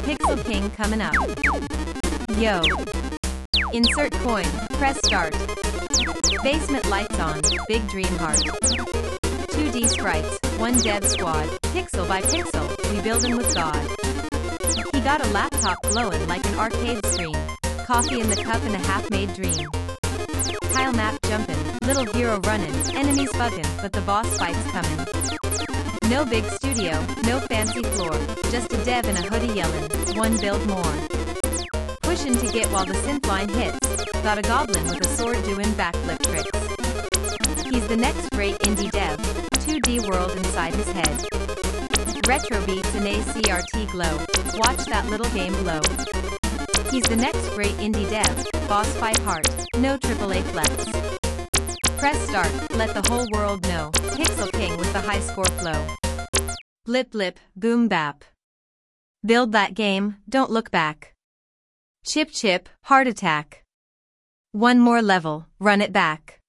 Pixel King coming up. Yo. Insert coin, press start. Basement lights on, big dream heart. 2D sprites, one dev squad, pixel by pixel, we buildin' with God. He got a laptop glowing like an arcade screen. Coffee in the cup and a half-made dream. Tile map jumpin', little hero runnin', enemies buggin', but the boss fight's comin'. No big studio, no fancy floor, just a dev in a hoodie yellin', one build more. Pushin' to get while the synth line hits, got a goblin with a sword doing backflip tricks. He's the next great indie dev, 2D world inside his head. Retro beats and ACRT glow, watch that little game blow. He's the next great indie dev, boss fight heart, no AAA flex. Press start, let the whole world know, Pixel King with the high score flow. Blip blip, boom bap. Build that game, don't look back. Chip chip, heart attack. One more level, run it back.